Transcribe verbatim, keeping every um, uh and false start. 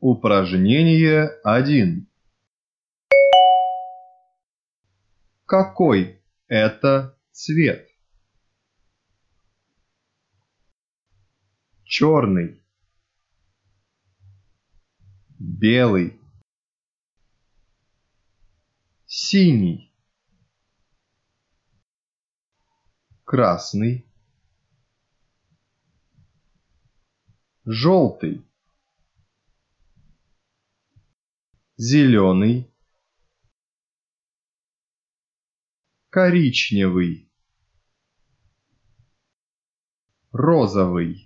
Упражнение один. Какой это цвет? Черный, белый, синий, красный, желтый, зеленый, коричневый, розовый.